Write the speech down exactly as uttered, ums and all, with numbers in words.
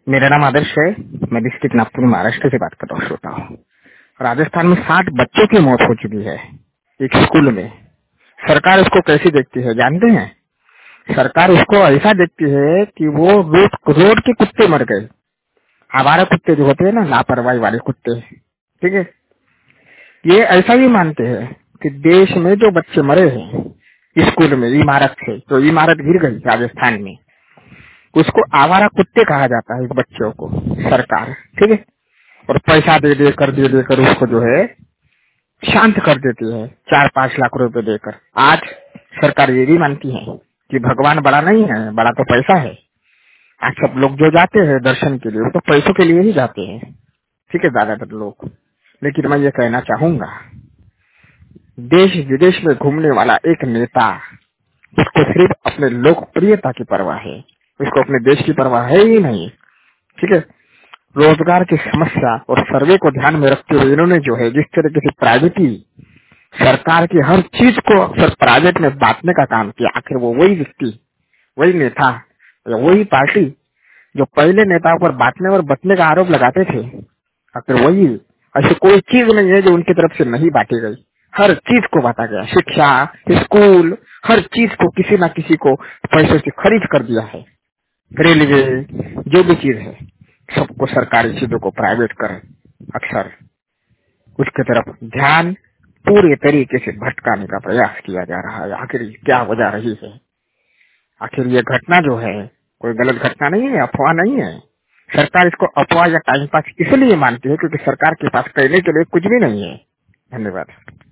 मेरा नाम आदर्श है। मैं डिस्ट्रिक्ट नागपुर महाराष्ट्र से बात कर रहा हूँ। श्रोता हूँ। राजस्थान में साठ बच्चों की मौत हो चुकी है एक स्कूल में। सरकार इसको कैसे देखती है जानते हैं? सरकार इसको ऐसा देखती है कि वो रोड रोड के कुत्ते मर गए। आवारा कुत्ते जो होते हैं ना, लापरवाही वाले कुत्ते, ठीक है, ये ऐसा ही मानते हैं कि देश में जो बच्चे मरे हैं स्कूल में इमारत से, तो इमारत गिर गई राजस्थान में, उसको आवारा कुत्ते कहा जाता है इस बच्चों को। सरकार, ठीक है, और पैसा दे दे कर दे देकर उसको जो है शांत कर देती है, चार पांच लाख रुपए देकर। आज सरकार ये भी मानती है कि भगवान बड़ा नहीं है, बड़ा तो पैसा है। आज सब लोग जो जाते हैं दर्शन के लिए, वो तो पैसों के लिए ही जाते हैं, ठीक है, ज्यादातर लोग। लेकिन मैं ये कहना चाहूंगा, देश विदेश में घूमने वाला एक नेता, उसको सिर्फ अपने लोकप्रियता की परवाह है, उसको अपने देश की परवाह है ही नहीं, ठीक है। रोजगार की समस्या और सर्वे को ध्यान में रखते हुए इन्होंने जो है जिस तरीके से प्राइवेटी, सरकार की हर चीज को अक्सर प्राइवेट में बांटने का काम किया। आखिर वो वही व्यक्ति, वही नेता या वही पार्टी जो पहले नेताओं पर बांटने और बटने का आरोप लगाते थे, आखिर वही। ऐसी कोई चीज नहीं है जो उनकी तरफ से नहीं बांटी गई। हर चीज को बांटा गया, शिक्षा, स्कूल, हर चीज को किसी न किसी को पैसे से खरीद कर दिया है। रेलवे, जो भी चीज है, सबको सरकारी चीजों को प्राइवेट कर अक्सर उसके तरफ ध्यान पूरे तरीके से भटकाने का प्रयास किया जा रहा है। आखिर क्या वजह रही है? आखिर ये घटना जो है कोई गलत घटना नहीं है, अफवाह नहीं है। सरकार इसको अफवाह या टाइम पास इसलिए मानती है क्योंकि सरकार के पास कहने के लिए कुछ भी नहीं है। धन्यवाद।